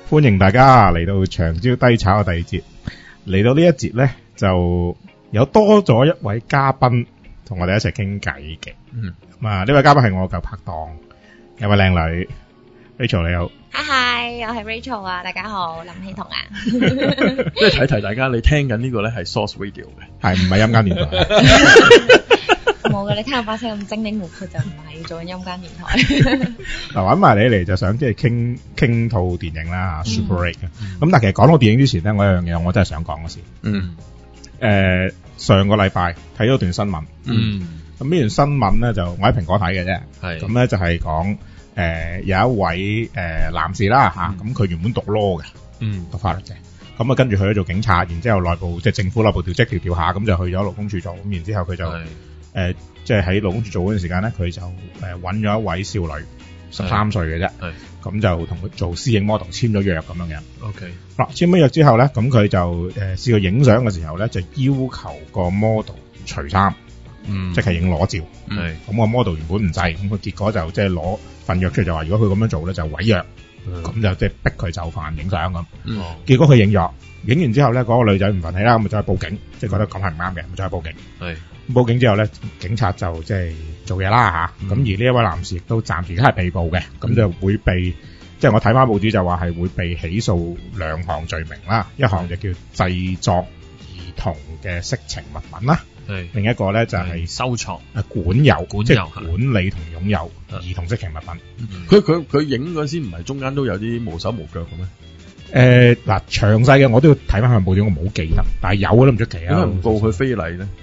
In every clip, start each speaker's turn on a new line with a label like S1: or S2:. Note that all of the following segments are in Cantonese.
S1: 歡迎大家嚟到長招低炒嘅第二節。嚟到呢一節咧，就有多咗一位嘉賓同我哋一齊傾偈嘅。呢位嘉賓係我舊拍檔，有位靚女 Rachel 你好。
S2: Hi， 我係 Rachel 啊，大家好，林希彤啊。
S3: 即係提提大家，你聽緊呢個咧係 Source Radio 嘅，
S1: 係唔係陰間電台？
S2: 冇嘅，你聽我把聲咁精靈活潑就唔係做緊陰間電台。
S1: 嗱，揾埋你嚟就想即係傾套電影啦 Super 8。咁但係其實講到電影之前咧，我有樣嘢我真係想講嘅先。上個禮拜睇咗段新聞。咁呢段新聞咧就我喺蘋果睇嘅啫。係。咁咧就係講有一位男士啦嚇，咁佢原本讀 law 嘅，讀法律嘅。咁啊跟住去咗做警察，然之後內部即係政府內部調職調下，咁就去咗勞工處做。咁然之後佢就即係喺勞工處做嗰段時間咧，佢就揾咗一位少女，13歲嘅啫。咁就同佢做私影 model 簽咗約咁樣嘅。OK。嗱，簽咗約之後咧，咁佢就試過影相嘅時候咧，就要求個 model 除衫，即係影裸照。咁個 model 原本唔制，咁佢結果就即係攞份約出嚟就話，如果佢咁樣做咧就毀約，咁就即係逼佢就範影相咁。結果佢影咗，影完之後咧，嗰個女仔唔忿氣啦，咁就去報警，即係覺得咁係唔啱嘅，咁就去報警。報警之後咧，警察就即係做嘢啦嚇。咁而呢一位男士亦都暫時而家係被捕嘅，咁就會被即係我睇翻報紙就話係會被起訴2項罪名啦。一項就叫製作兒童嘅色情物品啦，另一個咧就係
S3: 收藏
S1: 管有即係管理同擁有兒童色情物品。
S3: 佢影嗰時唔係中間都有啲無手無腳嘅咩？
S1: 嗱，詳細嘅我都要睇翻份報紙，我冇記得，但係有都唔出奇啊。
S3: 點解唔告佢非禮咧？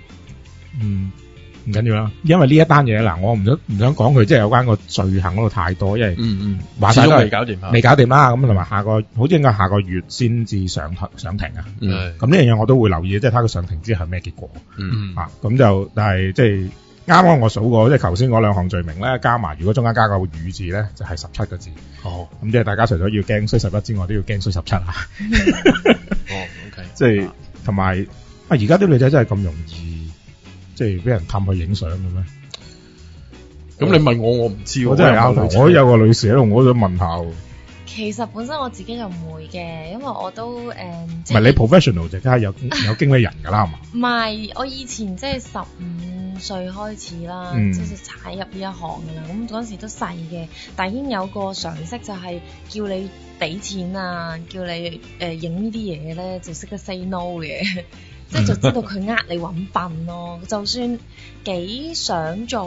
S1: 唔緊要啦，因為呢一單嘢嗱，我唔想講佢即係有關個罪行嗰度太多，因為話晒都
S3: 未搞掂，
S1: 未搞掂啦。咁同埋好似應該下個月先至上庭啊。咁呢樣嘢我都會留意，即係睇佢上庭之後係咩結果。咁就但係即係啱啱我數過，即係頭先嗰2項罪名咧，加埋如果中間加個語字咧，就係17個字。咁即係大家除咗要驚衰11之外，都要驚衰17啊。OK， 即係同埋而家啲女仔真係咁容易。即係俾人氹去影相嘅咩？
S3: 咁你問我唔知喎。
S1: 我真係拗頭，我有個女士喺度，我都想問下喎。
S2: 其實本身我自己就唔會嘅，因為我都唔
S1: 係你 professional 就梗係有經理人㗎啦，係嘛？
S2: 唔係，我以前即係15歲開始啦，即係踩入呢一行㗎啦。咁嗰陣時都細嘅，但係已經有個常識就係叫你俾錢啊，叫你影呢啲嘢咧，就識得 say no 嘅。即係就知道佢呃你揾笨咯，就算幾想做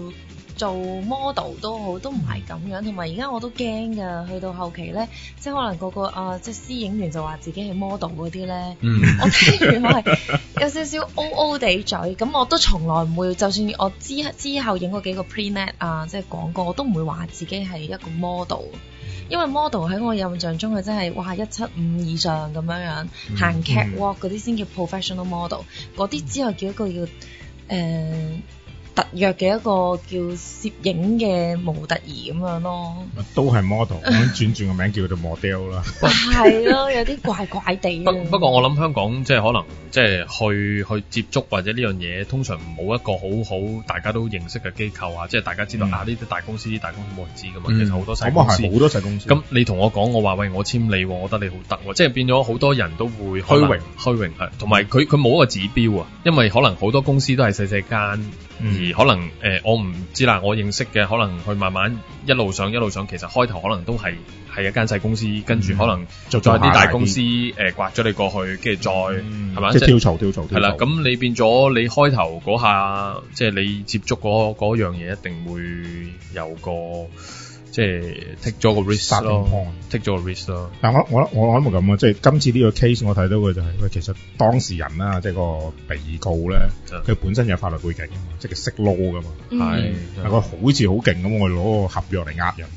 S2: model 都好，都唔係咁樣。同埋而家我都驚㗎，去到後期咧，即係可能個即係私影員就話自己係 model 嗰啲咧，我聽完我係有少少 O 地嘴，咁我都從來唔會，就算我之後影過幾個 pre-net 啊，即係廣告，我都唔會話自己係一個 model。因為 model 喺我印象中佢真係哇175以上咁樣行 catwalk 嗰啲先叫 professional model， 嗰啲之後叫一個叫特約嘅一個叫攝影嘅模特兒咁樣咯，
S1: 都係 model 咁轉個名叫做 model 啦。
S2: 係咯，有啲怪怪地。
S3: 不過我諗香港即係可能即係去接觸或者呢樣嘢，通常冇一個好大家都認識嘅機構啊，即係大家知道呢啲大公司冇人知噶嘛。其實好多細公司，
S1: 好多細公司。咁
S3: 你同我講，我話喂，我簽你，我覺得你好得，即係變咗好多人都會虛榮係，同埋佢冇一個指標啊，因為可能好多公司都係細間。而可能我唔知啦，我認識嘅可能佢慢慢一路上，其實開頭可能都係一間細公司，跟住可能再啲大公司刮咗你過去，跟住再係嘛，即係跳槽係啦。咁你變咗你開頭嗰下，即係你接觸嗰樣嘢，一定會有個即係 take 咗個 risk 咯 ，take 咗個 risk 咯。
S1: 但我諗冇咁啊，即係今次呢個 case 我睇到嘅就係喂，其實當事人啦，即係個被告咧，佢本身有法律背景啊嘛，即係佢識 law 噶嘛，係佢好似好勁咁，我攞個合約嚟呃人。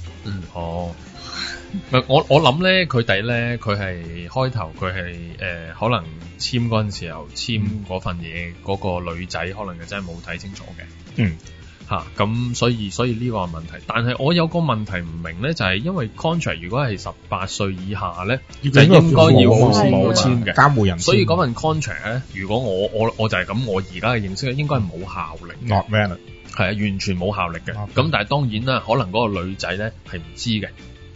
S3: 我諗咧，佢哋咧，佢係開頭佢係可能簽嗰陣時候簽嗰份嘢，嗰個女仔可能就真係冇睇清楚嘅。咁所以呢個係問題，但係我有個問題唔明咧，就係因為 contract 如果係18歲以下咧，就應該要冇簽嘅
S1: 監護人，
S3: 所以嗰份 contract 咧，如果我就係咁，我而家嘅認識咧，應該係冇效力
S1: ，not valid，
S3: 係啊，完全冇效力嘅。咁但係當然啦，可能嗰個女仔咧係唔知嘅。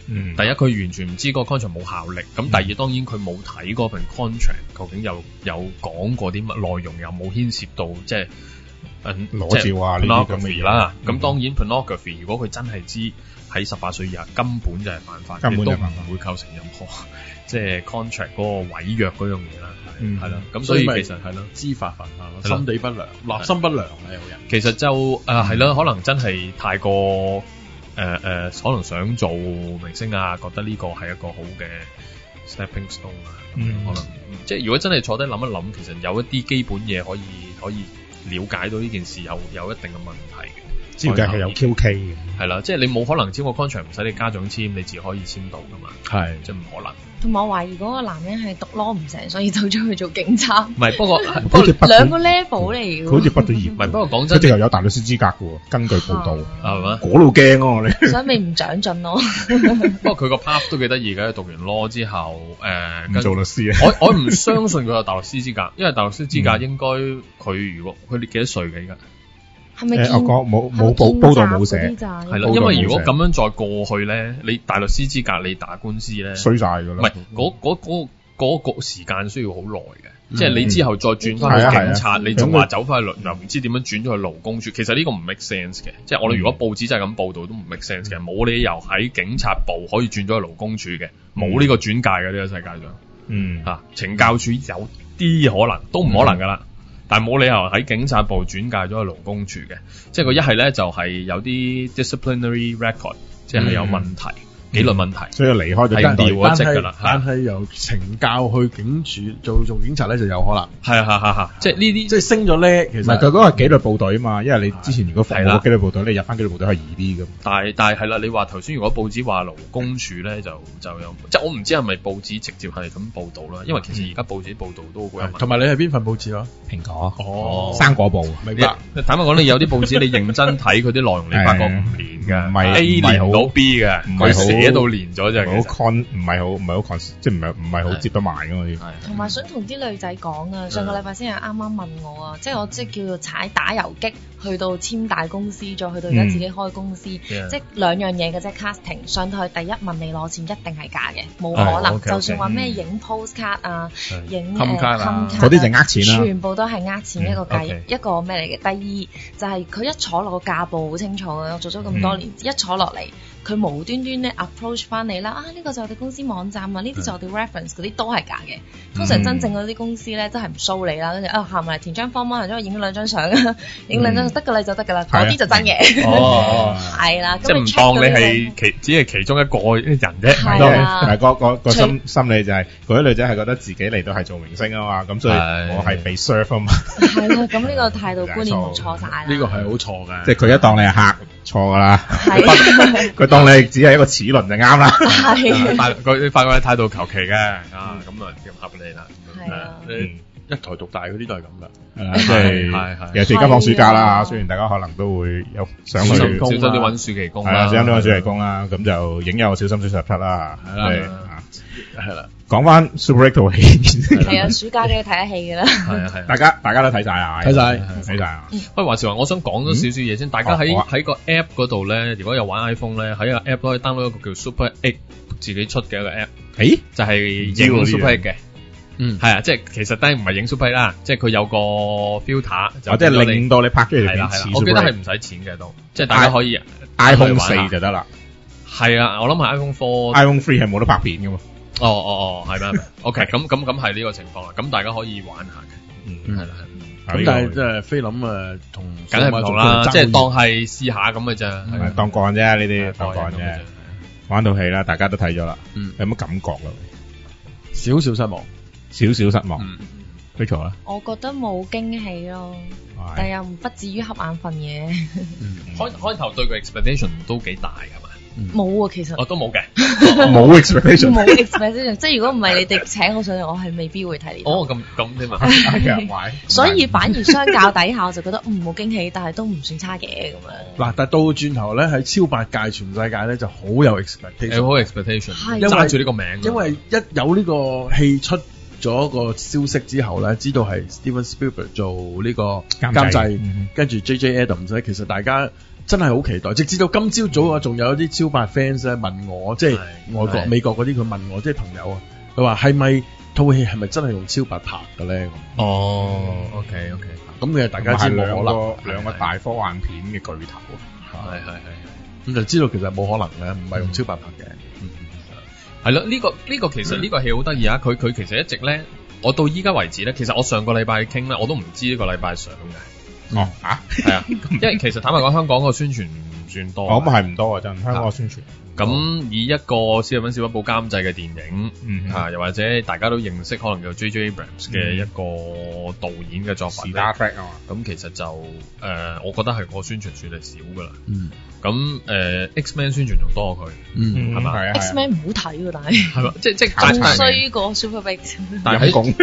S3: 第一佢完全唔知個 contract 冇效力，咁第二當然佢冇睇嗰份 contract 究竟有講過啲乜內容，有冇牽涉到即係
S1: 裸照啊呢啲咁嘅嘢
S3: 啦。咁當然 pornography 如果佢真係知喺18歲以下根本就係犯法，亦都唔會構成任何即係 contract 嗰個違約嗰樣嘢啦。係啦，咁所以其實係咯，
S4: 知法犯法，心地不良，立心不良啊有人。
S3: 其實就係啦，可能真係太過可能想做明星啊，覺得呢個係一個好嘅 stepping stone 啊，可能即係如果真係坐低諗一諗，其實有一啲基本嘢可以了解到呢件事有一定嘅問題嘅。
S1: 照計係有 QK 嘅，
S3: 係啦，即係你冇可能簽個 contract 唔使你家長簽，你自己可以簽到噶嘛，
S4: 係
S3: 即係唔可能。
S2: 同埋我懷疑嗰個男人係讀 law 唔成，所以走咗去做警察。
S3: 唔係，不過
S2: 兩個 level 嚟嘅。
S1: 佢好似畢咗業，
S3: 唔係，不過講真，
S1: 佢哋又有大律師資格嘅喎，根據報道
S3: 係嘛？
S1: 嗰度驚咯，你。
S2: 所以咪唔長進咯。
S3: 不過佢個 path 都幾得意嘅，讀完 law 之後
S1: 唔做律師啊。
S3: 我唔相信佢有大律師資格，因為大律師資格應該佢如果佢幾多歲嘅而家？
S2: 係咪
S1: 我講冇報道冇寫，
S3: 係啦，因為如果咁樣再過去咧，你大律師資格你打官司咧，
S1: 衰晒㗎啦。
S3: 唔係嗰個時間需要好耐嘅，即係你之後再轉翻去警察，你仲話走翻去又唔知點樣轉咗去勞工處，其實呢個唔 make sense 嘅，即係我哋如果報紙就係咁報道都唔 make sense 嘅，冇理由喺警察部可以轉咗去勞工處嘅，冇呢個轉介嘅呢個世界上，懲教署有啲可能都唔可能㗎啦。但係冇理由喺警察部轉介咗去勞工處嘅，即係佢一係咧就係有啲 disciplinary record，即係有問題，紀律問題，
S1: 所以離開咗警隊
S3: 調咗職㗎啦。
S4: 但係由懲教去警署做警察咧就有可能。
S3: 係即係呢啲
S4: 即係升咗咧，其實
S1: 唔係佢嗰個紀律部隊啊嘛，因為你之前如果服務過紀律部隊，你入翻紀律部隊係易啲㗎。
S3: 但係啦，你話頭先如果報紙話勞工處咧就有，即係我唔知係咪報紙直接係咁報導啦，因為其實而家報紙報導都好有問題。
S4: 同埋你係邊份報紙啊？
S1: 蘋果生果報，
S4: 明白。
S3: 坦白講，你有啲報紙你認真睇佢啲內容，你發覺唔連㗎，
S1: 唔係
S3: A 連唔到 B 嘅，佢寫到連咗就
S1: 好 con，唔係好 con，即係唔係好接得埋㗎嘛啲。
S2: 同埋想同啲女仔講啊，上個禮拜先係啱啱問我啊，即係我即係叫做踩打遊擊，去到簽大公司，再去到而家自己開公司，即係兩樣嘢嘅啫。casting 上到去第一問你攞錢，一定係假嘅，冇可能。就算話咩影 postcard 啊，影
S4: 卡
S1: 嗰啲就呃錢啦，
S2: 全部都係呃錢一個計一個咩嚟嘅。第二就係佢一坐落個架步好清楚嘅，我做咗咁多年，一坐落嚟。佢無端端咧 approach 翻你啦，呢個就我哋公司網站啊，呢啲就我哋 reference 嗰啲都係假嘅。通常真正嗰啲公司咧都係唔 show 你啦，跟住行埋嚟填張 form 啊，然之後影兩張相啊，影兩張得㗎啦就得㗎啦，嗰啲就真嘅。係啦，
S3: 即係唔當你係只係其中一個人啫。
S2: 係啊，
S1: 個心理就係嗰啲女仔係覺得自己嚟到係做明星啊嘛，咁所以我係被 serve 啊嘛。
S2: 係啦，咁呢個態度觀念錯晒啦。
S4: 呢個係好錯嘅，
S1: 即係佢一當你係客。錯㗎啦，
S2: 佢
S1: 當你只係一個齒輪就啱啦。
S2: 係，
S3: 佢發覺你態度求其嘅，咁啊合理啦。
S2: 係啊，
S4: 一台獨大嗰啲都係咁㗎。
S1: 係啦，即係尤其是而家放暑假啦，雖然大家可能都會有想去
S3: 小心啲揾暑期工啦，
S1: 小心啲揾暑期工啦，咁就影有小心小17啦，
S4: 係啦。
S1: 講翻 Super 8套戲，
S2: 係啊，暑假都要睇下戲㗎啦。
S3: 係
S1: 大家都睇晒啊，
S4: 睇晒
S1: 啊。
S3: 喂，話時話，我想講咗少少嘢先。大家喺個 app 嗰度咧，如果有玩 iPhone 咧，喺個 app 都可以 download 一個叫 Super 8自己出嘅一個 app。就係影 Super 8嘅。係啊，即係其實當然唔係影 Super 8啦，即係佢有個 filter，
S1: 即係令到你拍出嚟片似 Super 8。
S3: 我記得係唔使錢嘅都，即係大家可以
S1: iPhone 4就得啦。係
S3: 啊，我諗係
S1: iPhone 3係冇得拍片㗎嘛。
S3: 係咩 ？OK，咁係呢個情況啦。咁大家可以玩下嘅。係啦。
S4: 咁但係即係菲林同
S3: 梗係唔同啦，即係當係試下咁嘅啫，
S1: 當幹啫呢啲，當幹啫。玩到戲啦，大家都睇咗啦。有乜感覺啦？
S4: 少少失望。
S1: Rachel 咧？
S2: 我覺得冇驚喜咯，但又不至於瞌眼瞓嘅。
S3: 開頭對佢 expectation 都幾大㗎嘛。
S2: 冇啊，其實
S3: 我都冇嘅，
S1: 冇 expectation，
S2: 即係如果唔係你哋請我上嚟，我係未必會睇呢套。
S3: 咁添啊，
S2: 所以反而相較底下，我就覺得冇驚喜，但係都唔算差嘅咁樣。
S4: 嗱，但係到轉頭咧，喺超八界全世界咧就好有 expectation，
S3: 好 expectation，揸住呢個名，
S4: 因為一有呢個戲出咗個消息之後咧，知道係 Steven Spielberg 做呢個監製，跟住 J.J. Abrams，其實大家真係好期待，直至到今朝早啊，仲有一啲超白 fans 咧問我，即係外國美國嗰啲佢問我，即係朋友啊，佢話係咪套戲係咪真係用超白拍嘅咧？
S3: 哦 ，OK，
S4: 咁嘅大家知冇可能，
S1: 兩個大科幻片嘅巨頭，
S3: 係，
S4: 咁就知道其實冇可能嘅，唔係用超白拍嘅。
S3: 係咯，呢個其實呢個戲好得意啊！佢其實一直咧，我到依家為止咧，其實我上個禮拜傾咧，我都唔知呢個禮拜上嘅。
S1: 哦，係啊，
S3: 因為其實坦白講，香港個宣傳唔算多。
S1: 咁係唔多啊，真香港宣傳。
S3: 咁以一個史蒂芬史匹堡監製嘅電影，又或者大家都認識，可能叫 J.J. Abrams 嘅一個導演嘅作品咧，咁其實就我覺得係個宣傳算係少噶啦。咁X-Men 宣傳仲多過佢，係嘛
S2: ？X-Men 唔好睇喎，但係
S3: 係嘛？即
S2: 仲衰過 Super Big，
S3: 但係講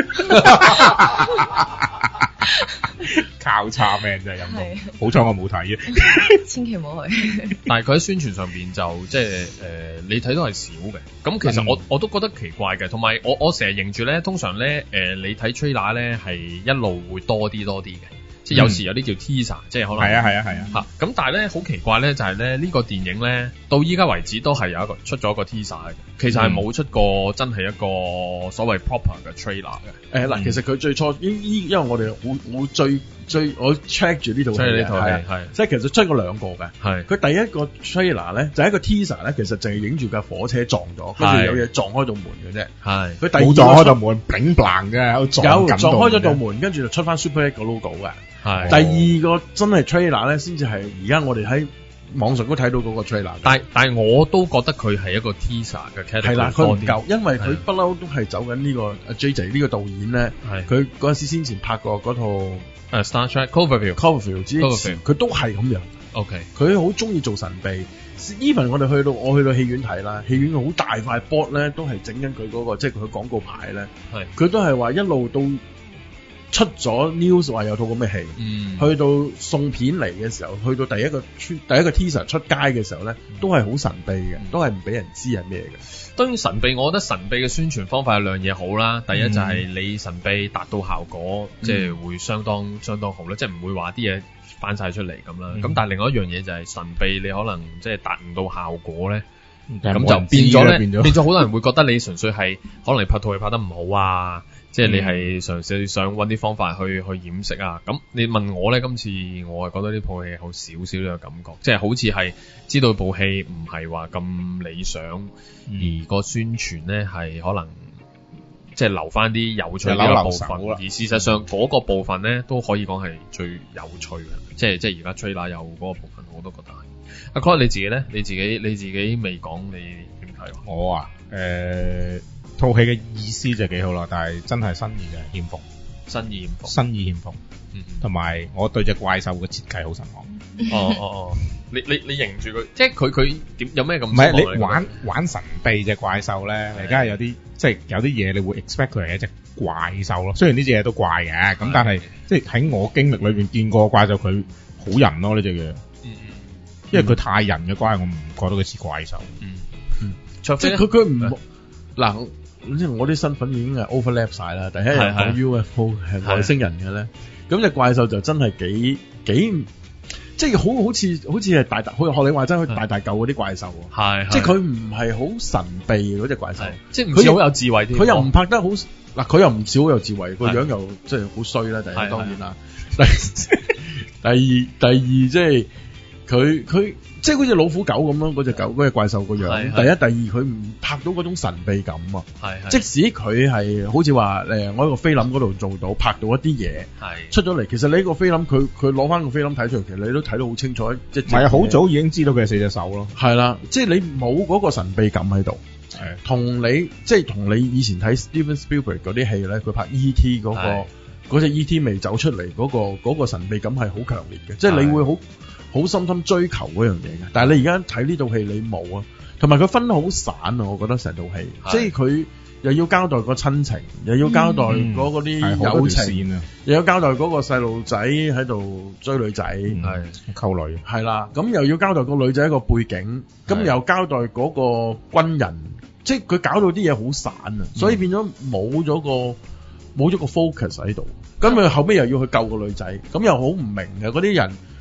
S1: 靠差命真係陰功，好彩我冇睇嘅，
S2: 千祈唔好去。
S3: 但係佢喺宣傳上邊就即係你睇到係少嘅。咁其實我都覺得奇怪嘅，同埋我成日認住咧，通常咧你睇 trailer 咧係一路會多啲嘅。即係有時有啲叫 teaser，即係可能
S1: 係啊。
S3: 咁但係咧好奇怪咧，就係咧呢個電影咧到依家為止都係有一個出咗一個 teaser 嘅，其實係冇出過真係一個所謂 proper 嘅 trailer 嘅。
S4: 嗱，其實佢最初因為我哋好追我 check 住呢套戲，係即係其實出過兩個嘅。係佢第一個 trailer 咧就係一個 teaser 咧，其實就係影住架火車撞咗，跟住有嘢撞開道門嘅啫。係佢第二個
S1: 撞開道門，bling bling 嘅，有撞
S4: 開咗道門，跟住就出翻 Super 8個 logo 嘅。係第二個真係 trailer 咧，先至係而家我哋喺網上都睇到嗰個 trailer。但
S3: 係我都覺得佢係一個 teaser 嘅 category。係啦，佢唔夠，
S4: 因為佢不嬲都係走緊呢個 JJ 呢個導演咧。係佢嗰陣時先前拍過嗰套
S3: Star Trek Cloverfield
S4: 之前，佢都係咁樣。
S3: OK，
S4: 佢好中意做神秘。even 我去到戲院睇啦，戲院好大塊 board 咧，都係整緊佢嗰個即係佢廣告牌咧。係佢都係話一路到出咗 news 話有套咁嘅戲，去到送片嚟嘅時候，去到第一個 teaser 出街嘅時候咧，都係好神秘嘅，都係唔俾人知係咩嘅。
S3: 當然神秘，我覺得神秘嘅宣傳方法有兩嘢好啦。第一就係你神秘達到效果，即係會相當好啦，即係唔會話啲嘢翻晒出嚟咁啦。咁但係另外一樣嘢就係神秘，你可能即係達唔到效果咧。咁就變咗好多人會覺得你純粹係可能你拍套戲拍得唔好啊，即係你係嘗試想揾啲方法去掩飾啊。咁你問我咧，今次我係覺得呢部戲好少少嘅感覺，即係好似係知道部戲唔係話咁理想，而個宣傳咧係可能即係留翻啲有趣嘅部分，而事實上嗰個部分咧都可以講係最有趣嘅，即係而家 trailer 有嗰個部分，我都覺得係。阿 Claude 你自己咧？你自己未講，你點睇？
S1: 我啊，套戲嘅意思就幾好啦，但係真係新意嘅欠奉，新意欠奉，同埋我對隻怪獸嘅設計好失望。
S3: 你認住佢，即係佢點有咩咁？
S1: 唔係你玩神秘隻怪獸咧，你梗係有啲即係有啲嘢你會 expect 佢係一隻怪獸咯。雖然呢隻嘢都怪嘅，咁但係即係喺我經歷裏邊見過怪獸，佢好人咯呢隻嘢。因為佢太人嘅關係，我唔覺得佢似怪獸。
S4: 即係佢唔嗱，我啲身份已經係 overlap 晒啦。第一日講 UFO 係外星人嘅咧，咁隻怪獸就真係幾即係好似係大學你話齋，大嚿嗰啲怪獸喎。係，即係佢唔係好神秘嗰隻怪獸，即係唔似好有智慧啲。佢又唔拍得好嗱，佢又唔似好有智慧，個樣又即係好衰啦。第一當然啦，第二即係。佢即係好似老虎狗咁樣嗰隻狗嗰隻怪獸個樣。第一、第二，佢唔拍到嗰種神秘感啊。即使佢係好似話我喺個菲林嗰度做到拍到一啲嘢，出咗嚟。其實你呢個菲林佢攞翻個菲林睇出嚟，其實你都睇到好清楚。即係
S1: 好早已經知道佢係4隻手咯。係
S4: 啦，即係你冇嗰個神秘感喺度。同你以前睇 Steven Spielberg 嗰啲戲咧，佢拍 E.T. 嗰隻 E.T. 未走出嚟嗰個神秘感係好強烈嘅，即係你會好深深追求嗰樣嘢嘅，但係你而家睇呢套戲你冇啊，同埋佢分得好散啊，我覺得成套戲，即係佢又要交代個親情，又要交代嗰啲友情，又要交代嗰個細路仔喺度追女仔，
S1: 溝女，
S4: 係啦，咁又要交代個女仔一個背景，咁又交代嗰個軍人，即係佢搞到啲嘢好散啊，所以變咗冇咗個 focus 喺度，咁佢後尾又要去救個女仔，咁又好唔明嘅嗰啲人。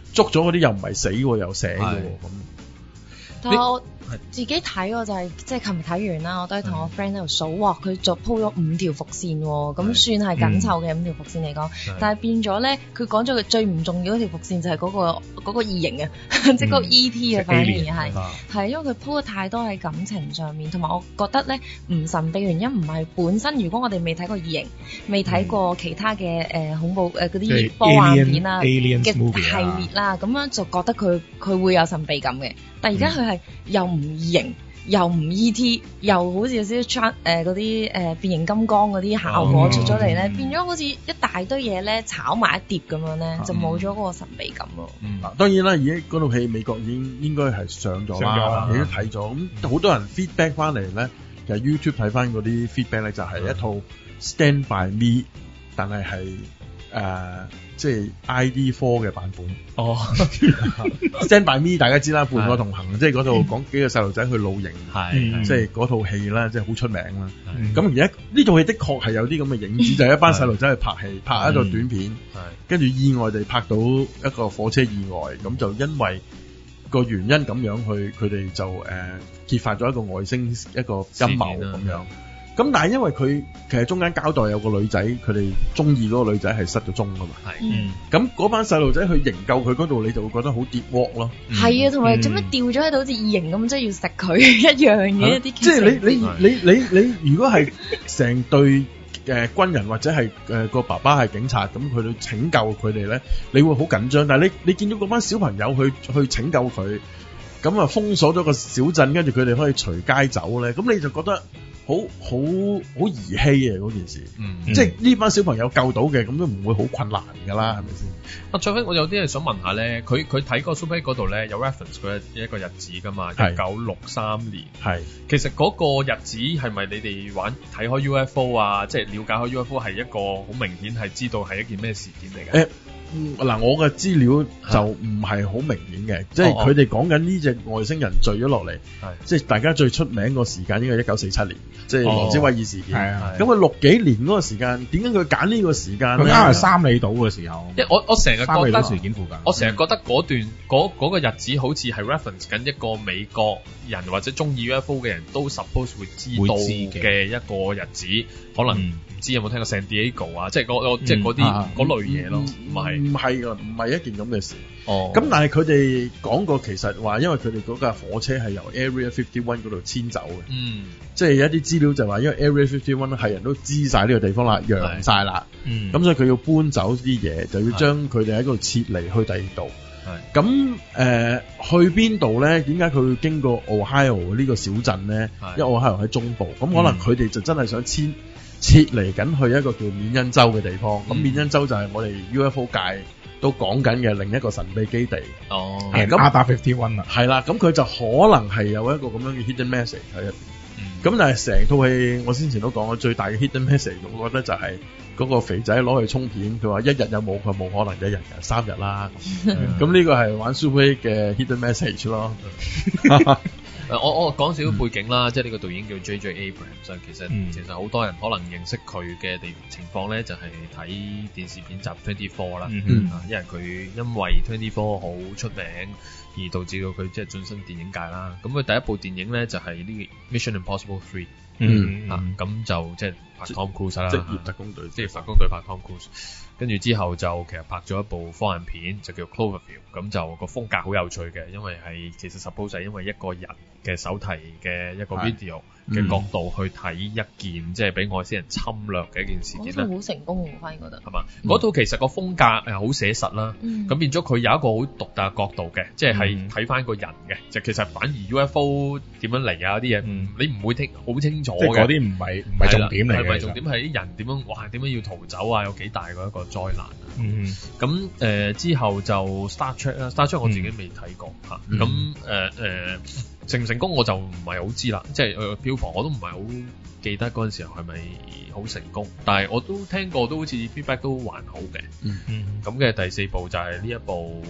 S4: 捉咗嗰啲又唔係死喎，又醒嘅喎咁。
S2: 但係我自己睇我就係即係琴日睇完啦，我都係同我 friend 喺度數，哇！佢就鋪咗5條伏線喎，咁算係緊湊嘅5條伏線嚟講。但係變咗咧，佢講咗佢最唔重要嗰條伏線就係嗰個異形啊，即係嗰個 E.T. 啊，反而係因為佢鋪得太多喺感情上面，同埋我覺得咧唔神秘原因唔係本身，如果我哋未睇過異形，未睇過其他嘅恐怖嗰啲科幻片啊嘅系列啦，咁樣就覺得佢會有神秘感嘅。但而家佢係又唔異形，又唔 E.T. 又好似有少少嗰啲變形金剛嗰啲效果出咗嚟咧，變咗好似一大堆嘢咧炒埋一碟咁樣咧，就冇咗嗰個神秘感咯。
S4: 嗱，當然啦，而家嗰套戲美國已經應該係上咗啦，你都睇咗，咁好多人 feedback 翻嚟咧，其實 YouTube 睇翻嗰啲 feedback 咧就係一套 Stand by Me， 但係即係 ID4 嘅版本。Stand by Me 大家知啦，伴我同行，即係嗰套講幾個細路仔去露營，即係嗰套戲啦，即係好出名啦。咁而家呢套戲的確係有啲咁嘅影子，就係一班細路仔去拍戲，拍一套短片，跟住意外地拍到一個火車意外，咁就因為個原因咁樣佢哋就揭發咗一個外星一個陰謀咁樣。咁但係因為佢其實中間交代有個女仔，佢哋中意嗰個女仔係失咗蹤噶嘛。咁嗰班細路仔去營救佢嗰度，你就會覺得好跌鑊咯。
S2: 係啊，同埋做咩掉咗喺度好似異形咁，即係要食佢一樣嘅一啲。
S4: 即係你如果係成隊軍人或者係個爸爸係警察，咁佢哋拯救佢哋咧，你會好緊張。但係你見到嗰班小朋友去拯救佢，咁啊封鎖咗個小鎮，跟住佢哋可以隨街走咧，咁你就覺得好兒戲啊嗰件事，即係呢班小朋友救到嘅，咁都唔會好困難㗎啦，係咪先？
S3: 卓飛，我有啲嘢想問下咧，佢睇個 Super 嗰度咧有 reference 佢一個日子㗎嘛，1963年。係，其實嗰個日子係咪你哋睇開 UFO 啊，即係了解開 UFO 係一個好明顯係知道係一件咩事件嚟嘅？
S4: 嗱，我嘅資料就唔係好明顯嘅，即係佢哋講緊呢隻外星人墜咗落嚟，即係大家最出名個時間應該係1947年，即係羅茲威爾事件。咁佢60幾年嗰個時間，點解佢揀呢個時間咧？
S1: 佢啱係三里島嘅時候。
S3: 我成日覺得
S1: 三里島事件附近，
S3: 我成日覺得嗰段嗰個日子好似係 reference 緊一個美國人或者中意 UFO 嘅人都 suppose 會知道嘅一個日子，可能唔知有冇聽過 San Diego 啊，即係嗰啲嗰類嘢咯，唔係㗎，
S4: 唔係一件咁嘅事。咁但係佢哋講過，其實話因為佢哋嗰架火車係由 Area 51嗰度遷走嘅，即係有一啲資料就話，因為 Area 51係人都知晒呢個地方啦，揚晒啦，咁所以佢要搬走啲嘢，就要將佢哋喺嗰度撤離去第二度。咁去邊度咧？點解佢會經過 Ohio 呢個小鎮咧？因為 Ohio 喺中部，咁可能佢哋就真係想撤離緊去一個叫緬因州嘅地方。咁緬因州就係我哋 UFO 界都講緊嘅另一個神秘基地。
S1: 咁 Area 51啦，
S4: 係啦，咁佢就可能係有一個咁樣嘅 hidden message 喺入邊。咁但係成套戲我先前都講過，最大嘅 hidden message，我覺得就係嗰個肥仔攞去沖片，佢話一日有冇，佢冇可能一日嘅，3日啦。咁呢個係玩 Super 8嘅 hidden message 咯。
S3: 我講少少背景啦，即係呢個導演叫 J.J. Abrams，其實好多人可能認識佢嘅情況咧，就係睇電視片集 24啦，因為佢因為24好出名，而導致到佢即係晉身電影界啦。咁佢第一部電影咧就係呢個 Mission Impossible 3，咁就即係拍 Tom Cruise 啦，職業特工隊，即係特工隊拍 Tom Cruise。跟住之後就其實拍咗一部科幻片，就叫 Cloverfield，咁就個風格好有趣嘅，因為係其實 suppose 係因為一個人嘅手提嘅一個 video 嘅角度去睇一件即係俾外星人侵略嘅一件事件啦。
S2: 好成功喎，我反而覺得
S3: 係嘛？嗰套其實個風格好寫實啦，咁變咗佢有一個好獨特嘅角度嘅，即係睇翻個人嘅，就其實反而 UFO 點樣嚟啊啲嘢，你唔會好清楚嘅。即係嗰啲唔係重點嚟嘅。係咪重點係啲人點樣要逃走啊？有幾大個一個災難啊？咁之後就 Star Trek 啦，Star Trek 我自己未睇過嚇，咁成唔成功我就唔係好知啦，即係票房我都唔係好記得嗰陣時候係咪好成功，但係我都聽過都好似 feedback 都還好嘅。咁嘅第4部就係呢一部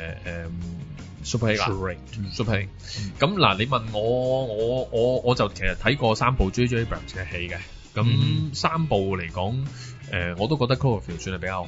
S3: Super 8。咁嗱，你問我就其實睇過3部 J.J. Abrams 嘅戲嘅，咁3部嚟講，我都覺得 Cloverfield 算係比較好嘅。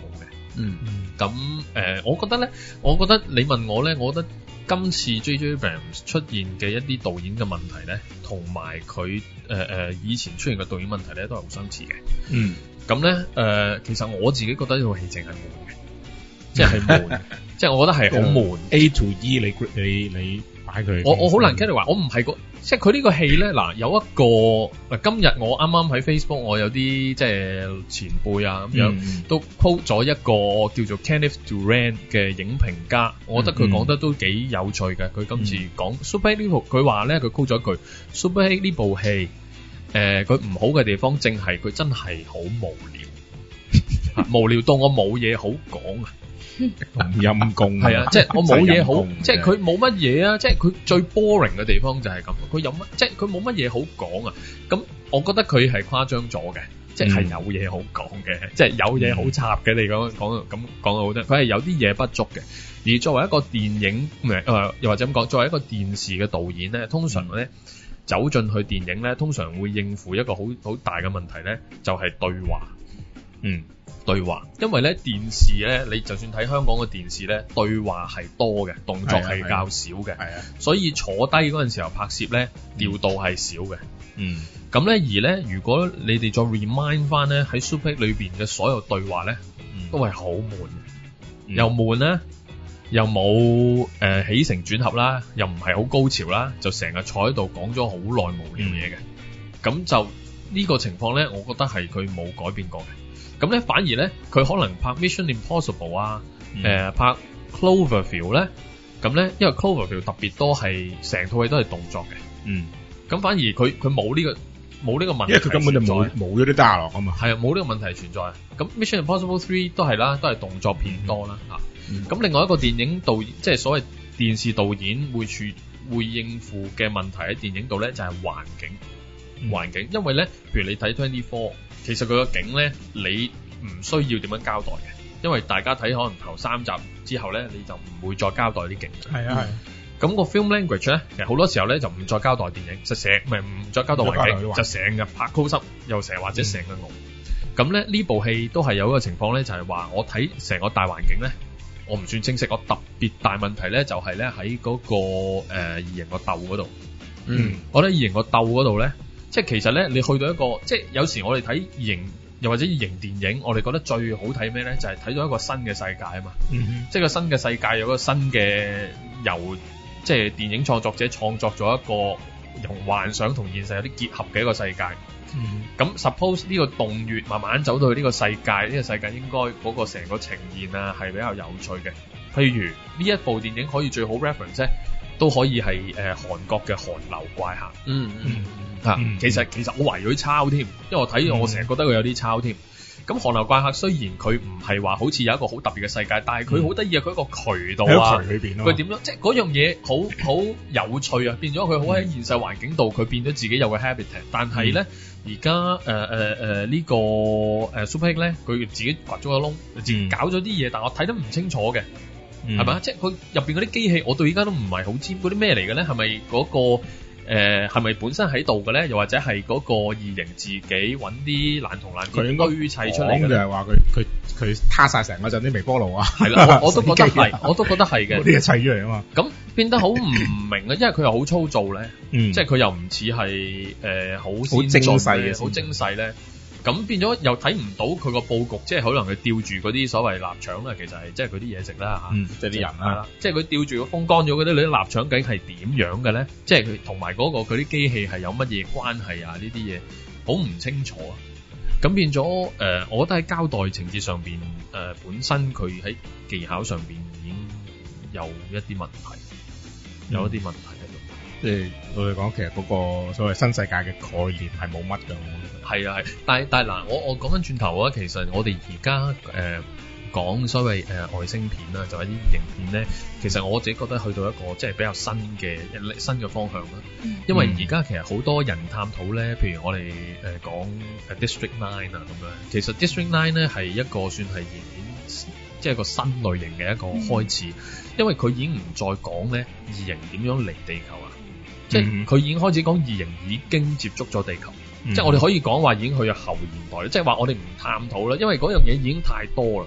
S3: 咁我覺得你問我咧，我覺得今次 J.J. Abrams 出現嘅一啲導演嘅問題咧，同埋佢以前出現嘅導演問題咧，都係好相似嘅。咁咧其實我自己覺得呢套戲淨係悶嘅，即係悶，即係我覺得係好悶。
S1: A to E 你擺佢，
S3: 我好難聽你話，我唔係即係佢呢個戲咧，嗱有一個今日我啱啱喺 Facebook 我有啲即係前輩啊咁樣都 po 咗一個叫做 Kenneth Durant 嘅影評家，我覺得佢講得都幾有趣嘅。佢今次講 Super 呢部，佢話咧佢 po 咗一句 Super 呢部戲，佢唔好嘅地方正係佢真係好無聊，無聊到我冇嘢好講啊！
S1: 陰公
S3: 係啊，即係我冇嘢好，即係佢冇乜嘢啊！即係佢最 boring 嘅地方就係咁，佢有乜即係佢冇乜嘢好講啊！咁我覺得佢係誇張咗嘅，即係有嘢好講嘅，即係有嘢好插嘅。你講到好多，佢係有啲嘢不足嘅。而作為一個電影又或者咁講，作為一個電視嘅導演咧，通常咧走進去電影咧，通常會應付一個好大嘅問題咧，就係對話。對話，因為咧電視咧，你就算睇香港嘅電視咧，對話係多嘅，動作係較少嘅，所以坐低嗰陣時候拍攝咧，調度係少嘅。咁咧而咧，如果你哋再 remind 翻咧喺 Super 裏邊嘅所有對話咧，都係好悶，又悶啦，又冇起承轉合啦，又唔係好高潮啦，就成日坐喺度講咗好耐無聊嘢嘅。咁就呢個情況咧，我覺得係佢冇改變過嘅。咁咧反而咧，佢可能拍 Mission Impossible 啊，拍 Cloverfield 咧，咁咧因為 Cloverfield 特別多係成套戲都係動作嘅，咁反而佢冇呢個問題，
S1: 因為佢根本就冇咗啲 dialogue啊嘛，
S3: 係啊，冇呢個問題存在。咁 Mission Impossible 3都係啦，都係動作片多啦嚇。咁另外一個電影導演，即係所謂電視導演會應付嘅問題喺電影度咧，就係環境，因為咧，譬如你睇 24。其實佢個景咧，你唔需要點樣交代嘅，因為大家睇可能頭3集之後咧，你就唔會再交代啲景。係啊係。咁個 film language 咧，其實好多時候咧就唔再交代電影，就唔再交代環境，就成日拍 close up，又成日或者成個龍。咁咧呢部戲都係有一個情況咧，就係話我睇成個大環境咧，我唔算清晰。我特別大問題咧就係咧喺嗰個異形個竇嗰度。我覺得異形個竇嗰度咧。即係其實咧，你去到一個，即係有時我哋睇異形，又或者異形電影，我哋覺得最好睇咩咧？就係睇到一個新嘅世界啊嘛。即係個新嘅世界有個新嘅由，即係電影創作者創作咗一個用幻想同現實有啲結合嘅一個世界。咁 suppose 呢個洞穴慢慢走到去呢個世界，呢個世界應該嗰個成個呈現啊係比較有趣嘅。譬如呢一部電影可以最好 reference 咧，都可以係韓國嘅韓流怪客。其實我懷疑佢抄添，因為我睇我成日覺得佢有啲抄添。咁韓流怪客雖然佢唔係話好似有一個好特別嘅世界，但係佢好得意啊！佢一個渠道啊，
S1: 喺渠裏邊咯。
S3: 佢點樣？即係嗰樣嘢好有趣啊！變咗佢好喺現實環境度，佢變咗自己有個 habitat。但係咧，而家呢個Super 咧，佢自己掘咗個窿，自己搞咗啲嘢，但我睇得唔清楚嘅，係咪？即係佢入邊嗰啲機器，我到而家都唔係好知嗰啲咩嚟嘅咧？係咪嗰個？係咪本身喺度嘅咧？又或者係嗰個異形自己揾啲爛銅爛鐵堆砌出嚟嘅？
S1: 就係話佢攤晒成個陣啲微波爐啊！
S3: 係啦，我都覺得係，我都覺得係嘅。
S1: 嗰啲嘢砌出嚟啊嘛。咁
S3: 變得好唔明啊，因為佢又好粗糙咧，即係佢又唔似係好精細嘅，好精細咧。咁變咗又睇唔到佢個佈局，即係可能佢吊住嗰啲所謂臘腸啦，其實係即係佢啲嘢食啦嚇，
S1: 即係啲人啦，
S3: 即係佢吊住個風乾咗嗰啲，你啲臘腸究竟係點樣嘅咧？即係佢同埋嗰個佢啲機器係有乜嘢關係啊？呢啲嘢好唔清楚啊！咁變咗我覺得喺交代情節上邊本身佢喺技巧上邊已經有一啲問題，有一啲問題喺度。
S1: 即係我哋講，其實嗰個所謂新世界嘅概念係冇乜㗎。
S3: 係啊係，但係嗱，我講翻轉頭啊，其實我哋而家講所謂外星片啦，就係啲異形片咧，其實我自己覺得去到一個即係比較新嘅方向啦。因為而家其實好多人探討咧，譬如我哋講 District 9啊咁樣，其實 District 9咧係一個算係異形，即係一個新類型嘅一個開始，因為佢已經唔再講咧異形點樣嚟地球啊，即係佢已經開始講異形已經接觸咗地球。即係我哋可以講話已經去咗後現代，即係話我哋唔探討啦，因為嗰樣嘢已經太多啦。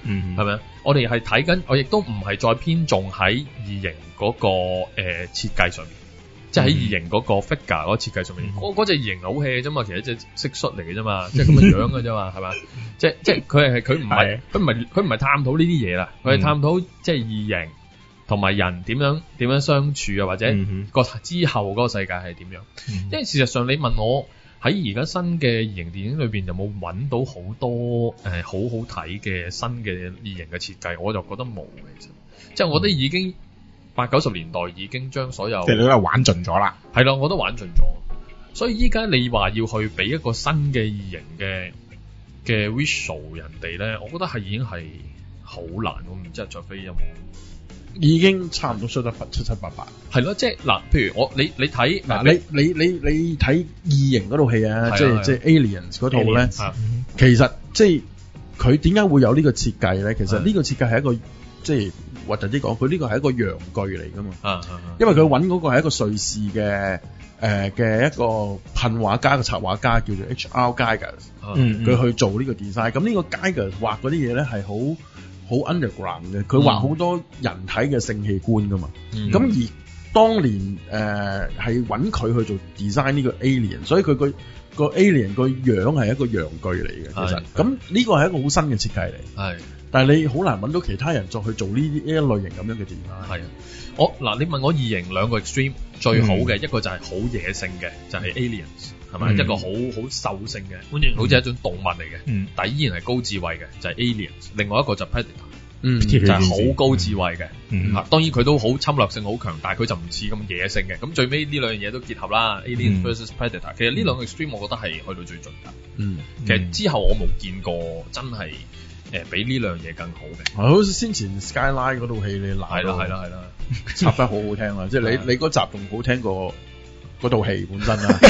S3: 係咪？我哋係睇緊，我亦都唔係再偏重喺異形嗰個設計上面。即係喺異形嗰個 figure 嗰個設計上面，嗰隻異形好 hea 啫嘛，其實一隻蟋蟀嚟嘅啫嘛，即係咁嘅樣嘅啫嘛，係嘛？即係佢唔係探討呢啲嘢啦，佢係探討即係異形同埋人點樣相處啊，或者個之後嗰個世界係點樣？因為事實上你問我喺而家新嘅異形電影裏邊有冇揾到好多好好睇嘅新嘅異形嘅設計，我就覺得冇嘅，其實即係我覺得已經。80-90年代已經將所有，
S1: 即係你都係玩盡咗啦。
S3: 係啦，我都玩盡咗。所以依家你話要去俾一個新嘅異形嘅 visual 人哋咧，我覺得係已經係好難。我唔知卓飛有冇
S4: 已經差唔多出得七七八八。
S3: 係咯，即係嗱，譬如你睇
S4: 嗱，你睇異形嗰套戲啊，即係 Aliens 嗰套咧，其實即係佢點解會有呢個設計咧？其實呢個設計係一個即係。或者啲講，佢呢個係一個陽具嚟噶嘛，因為佢揾嗰個係一個瑞士嘅一個噴畫家嘅插畫家叫做 H.R. Giger，佢去做呢個 design。咁呢個 Giger 畫嗰啲嘢咧係好 underground 嘅，佢畫好多人體嘅性器官噶嘛。咁而當年係揾佢去做 design 呢個 alien，所以佢個 alien 個樣係一個陽具嚟嘅。其實咁呢個係一個好新嘅設計嚟。係。但係你好難揾到其他人再去做呢一類型咁樣嘅電影。係
S3: 啊，你問我異形兩個 extreme 最好嘅一個就係好野性嘅，就係 aliens 係咪？一個好獸性嘅，好似一種動物嚟嘅，但係依然係高智慧嘅，就係 aliens。另外一個就 predator，就係好高智慧嘅。當然佢都好侵略性好強，但係佢就唔似咁野性嘅。咁最尾呢兩樣嘢都結合啦，aliens versus predator。其實呢兩個 extreme 我覺得係去到最盡㗎。其實之後我冇見過真係。比呢兩嘢更好嘅，
S4: 好似先前 Skyline 嗰套戲你鬧，係啦，插得好好聽啦，即係你嗰集仲好聽過嗰套戲本身啦，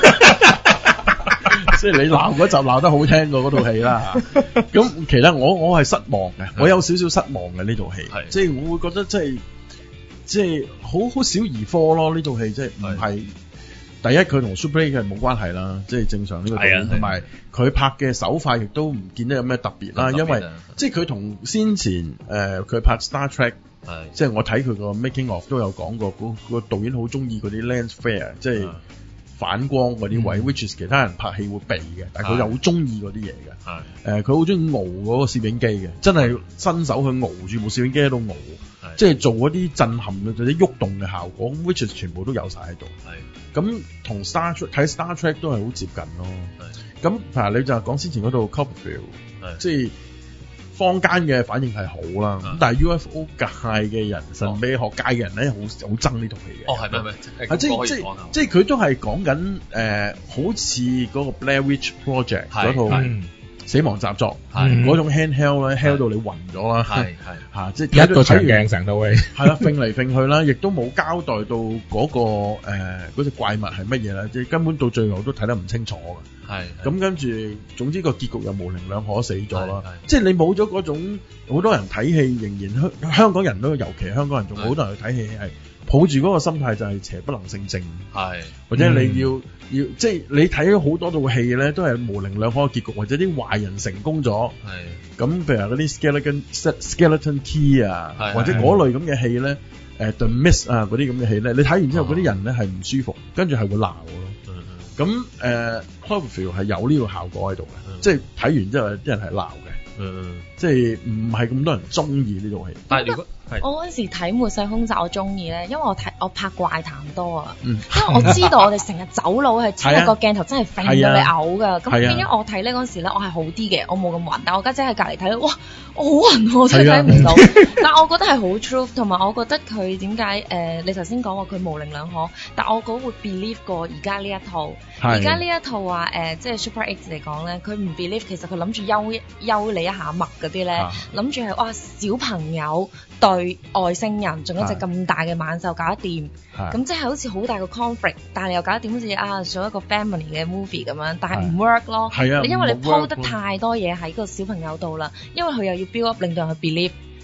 S4: 即係你鬧嗰集鬧得好聽過嗰套戲啦。咁其實我係失望嘅，我有少少失望嘅呢套戲，即係我會覺得即係好小兒科咯，呢套戲即係唔係。第一，佢同 Super 8係冇關係啦，即係正常呢個導演，同埋佢拍嘅手法亦都唔見得有咩特別啦，因為即係佢同先前佢拍 Star Trek， 即係我睇佢個 Making of 都有講過，個導演好中意嗰啲 lens flare， 即係反光嗰啲位，which is 其他人拍戲會避嘅，但係佢又好中意嗰啲嘢嘅。佢好中意熬嗰個攝影機嘅，真係伸手去熬住部攝影機喺度熬，即係做嗰啲震撼嘅或者喐動嘅效果 ，which is 全部都有晒喺度。咁同 Star Trek 睇 Star Trek 都係好接近咯。咁嗱，你就講先前嗰度 Copperfield， 即係坊間嘅反應係好啦。咁但係 UFO 界嘅人、神秘學界嘅人咧，好憎呢套戲嘅。
S3: 係咩？
S4: 即係佢都係講緊好似嗰個 Blair Witch Project 嗰套死亡習作，嗰種 handheld 咧 held 到你暈咗啦，即係
S1: 一個長鏡成套戲，
S4: 係啦，揈嚟揈去啦，亦都冇交代到嗰個嗰隻怪物係乜嘢啦，即係根本到最後都睇得唔清楚嘅。咁跟住，總之個結局又模棱兩可死咗啦。即係你冇咗嗰種，好多人睇戲仍然香港人都，尤其香港人仲好多人去睇戲係抱住嗰個心態就係邪不能勝正，或者你要即係你睇咗好多套戲咧，都係模棱兩可嘅結局，或者啲壞人成功咗，咁譬如嗰啲 Skeleton Key 啊，或者嗰類咁嘅戲咧，The Mist 啊嗰啲咁嘅戲咧，你睇完之後嗰啲人咧係唔舒服，跟住係會鬧咯。咁Cloverfield 係有呢個效果喺度嘅，即係睇完之後啲人係鬧嘅，即係唔係咁多人中意呢套戲。
S3: 但係如果
S2: 我嗰陣時睇《末世兇宅》，我中意咧，因為我拍怪談多啊，因為我知道我哋成日走佬係超一個鏡頭真係揈到你嘔噶，咁變咗我睇咧嗰陣時咧，我係好啲嘅，我冇咁暈，但我家姐喺隔離睇咧，哇，我好暈，我真係睇唔到。但我覺得係好 truth， 同埋我覺得佢點解你頭先講話佢模棱兩可，但我嗰會 believe 過而家呢一套，而家呢一套話即係 Super 8嚟講咧，佢唔 believe， 其實佢諗住休你一下麥嗰啲咧，諗住係哇小朋友對外星人，仲有一隻咁大嘅猛獸搞得掂，咁即係好似好大個 conflict， 但係你又搞得掂，好似做一個 family 嘅 movie 咁樣，但係唔 work 咯，因為你鋪得太多嘢喺個小朋友度啦，因為佢又要 build up 令到人去 believe，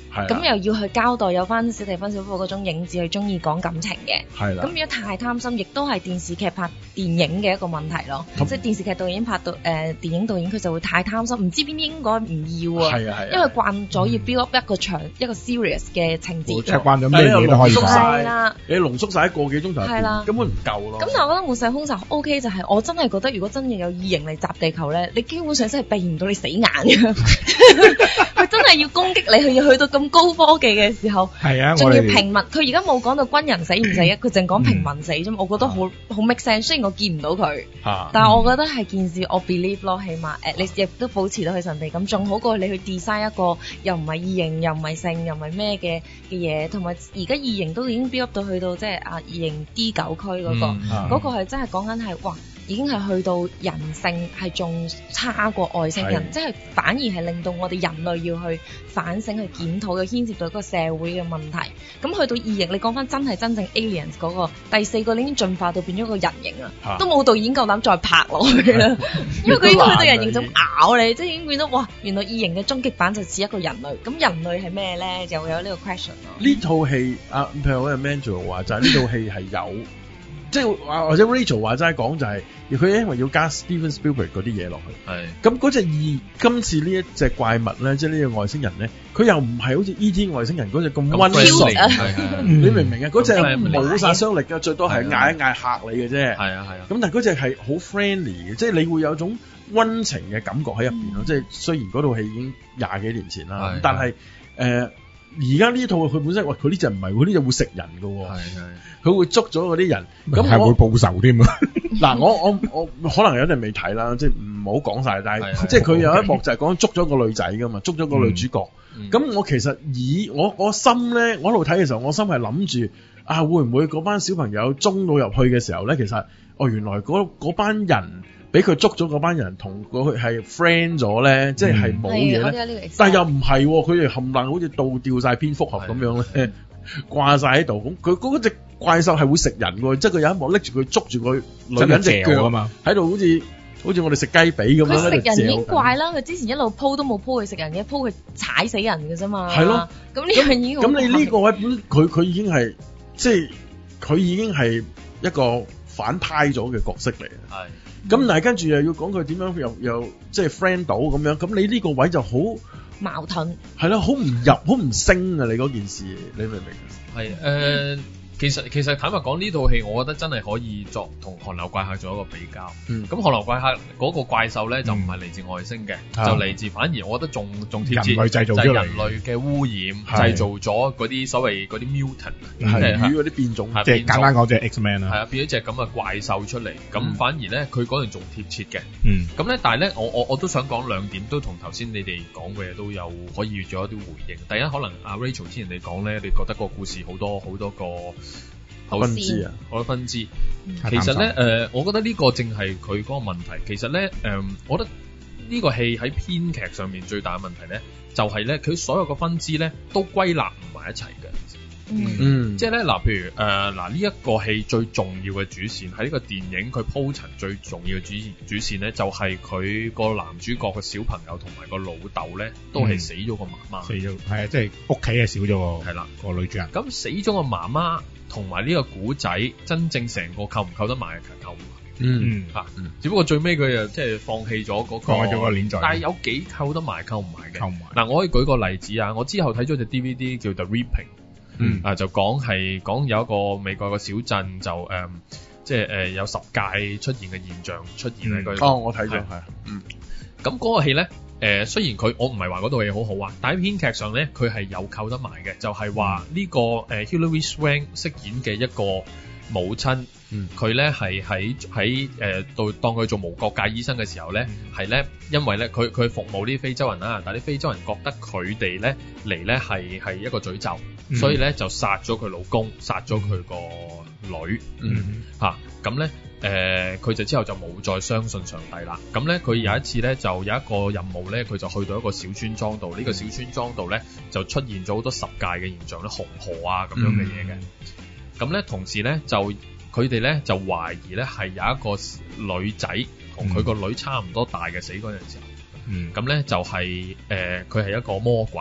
S2: 咁又要去交代有翻史蒂芬小夫嗰種影子，佢中意講感情嘅。
S4: 係啦。
S2: 咁如果太貪心，亦都係電視劇拍電影嘅一個問題咯。即係電視劇導演拍到電影導演佢就會太貪心，唔知邊啲應該唔要啊。
S4: 係啊。
S2: 因為慣咗要 build up 一個 serious 嘅情節。
S1: 慣咗咩嘢都可以
S2: 係啦。
S4: 你濃縮晒個幾鐘頭，係啦，根本唔夠咯。
S2: 咁但係我覺得末世兇殺 OK 就係我真係覺得如果真係有異形嚟襲地球咧，你基本上真係避唔到你死眼嘅。佢真係要攻擊你，佢要去到咁高科技嘅時候，
S1: 係啊，
S2: 仲要平民。佢而家冇講到軍人死唔死啊，佢淨講平民死啫嘛。我覺得好 make sense。雖然我見唔到佢，但係我覺得係件事我 believe 咯，起碼你亦都保持到佢神秘感，仲好過你去 design 一個又唔係異形，又唔係性，又唔係咩嘅嘢。同埋而家異形都已經 build up 到去到即係異形 D9區嗰個係真係講緊係哇，已經係去到人性係仲差過外星人，即係反而係令到我哋人類要去反省、去檢討，又牽涉到一個社會嘅問題。咁去到異形，你講翻真正 aliens 嗰個第4個，你已經進化到變咗個人形啦，都冇導演夠膽再拍落去啦，因為佢已經去到人形就咬你，即係已經變到哇，原來異形嘅終極版就似一個人類。咁人類係咩咧？就有呢個 question 咯。
S4: 呢套戲譬如我係 Manuel 話就係呢套戲係有。即係或者 Rachel 話齋講就係佢因為要加 Steven Spielberg 嗰啲嘢落去，係咁嗰隻今次呢一隻怪物咧，即係呢個外星人咧，佢又唔係好似 E.T. 外星人嗰隻咁溫順，你明唔明啊？嗰隻冇殺傷力嘅，最多係嗌一嗌嚇你嘅啫。係啊。咁但係嗰隻係好 friendly 嘅，即係你會有種溫情嘅感覺喺入邊咯。即係雖然嗰套戲已經20幾年前啦，但係而家呢套佢本身話佢呢隻唔係，佢呢隻會食人㗎，佢會捉咗嗰啲人，咁
S1: 係會報仇添啊！
S4: 嗱，我可能有啲人未睇啦，即係唔好講晒，但係即係佢有一幕就係講捉咗個女仔㗎嘛，捉咗個女主角。咁我其實以我心咧，我一路睇嘅時候，我心係諗住會唔會嗰班小朋友中到入去嘅時候咧，其實原來嗰班人。俾佢捉咗嗰班人同佢係 friend 咗咧，即係冇嘢咧。但係又唔係，佢哋冚唪唥好似倒吊晒蝙蝠俠咁樣咧，掛晒喺度。咁佢嗰隻怪獸係會食人㗎，即係佢有一幕拎住佢捉住個女人隻腳啊嘛，喺度好似我哋食雞髀咁樣。
S2: 佢食人已經怪啦，佢之前一路鋪都冇鋪佢食人嘅，鋪佢踩死人嘅啫嘛。係咯，咁呢樣已經
S4: 咁你呢個位佢已經係即係佢已經係一個反派咗嘅角色嚟嘅。係。咁但係跟住又要講佢點樣又即係 friend 到咁樣，咁你呢個位就好
S2: 矛盾，
S4: 係啦，好唔入，好唔升啊！你嗰件事，你明唔明？
S3: 係其實坦白講呢套戲，我覺得真係可以作同《寒流怪客》做一個比較。咁《寒流怪客》嗰個怪獸咧就唔係嚟自外星嘅，就嚟自反而我覺得仲貼切，
S1: 人類製造
S3: 就係人類嘅污染，製造咗嗰啲所謂嗰啲 mutant，
S4: 魚嗰啲變種，
S1: 即係簡單講，即係 X-Men 啦。
S3: 係啊，變咗隻咁嘅怪獸出嚟，咁反而咧佢嗰樣仲貼切嘅。咁咧，但係咧，我都想講兩點，都同頭先你哋講嘅嘢都有可以做一啲回應。第一，可能阿 Rachel 之前你講咧，你覺得個故事好多個
S4: 分支啊，
S3: 好多分支。其實咧，我覺得呢個正係佢嗰個問題。其實咧，我覺得呢個戲喺編劇上面最大嘅問題咧，就係咧佢所有個分支咧都歸納唔埋一齊嘅。即係咧嗱，譬如呢一個戲最重要嘅主線喺呢個電影佢鋪陳最重要嘅主線咧，就係佢個男主角嘅小朋友同埋個老豆咧，都係死咗個媽媽。
S1: 死咗係啊，即係屋企係少咗個係啦個女主人。
S3: 咁死咗個媽媽同埋呢個古仔，真正成個扣唔扣得埋？扣唔埋。只不過最尾佢又即係放棄咗嗰個，
S1: 放棄咗個鏈仔。
S3: 但係有幾扣得埋？扣唔埋嘅。嗱，我可以舉個例子啊！我之後睇咗隻 DVD 叫 The Reaping。就講有一個美國個小鎮就即係有十戒出現嘅現象出現喺嗰度。
S4: 我睇咗係。
S3: 咁嗰個戲咧，雖然我唔係話嗰套戲好好啊，但喺編劇上咧佢係有扣得埋嘅，就係話呢個Hilary Swank 飾演嘅一個母親，佢咧係喺度當佢做無國界醫生嘅時候咧，係咧因為咧佢服務啲非洲人啦，但係啲非洲人覺得佢哋咧嚟咧係一個詛咒，所以咧就殺咗佢老公，殺咗佢個女，咁咧佢就之後就冇再相信上帝啦。咁咧佢有一次咧就有一個任務咧，佢就去到一個小村莊度，呢個小村莊度咧就出現咗好多十戒嘅現象咧，紅河啊咁樣嘅嘢嘅。咁咧同時咧就佢哋咧就懷疑咧係有一個女仔同佢個女差唔多大嘅死嗰陣時候，咁咧就係佢係一個魔鬼，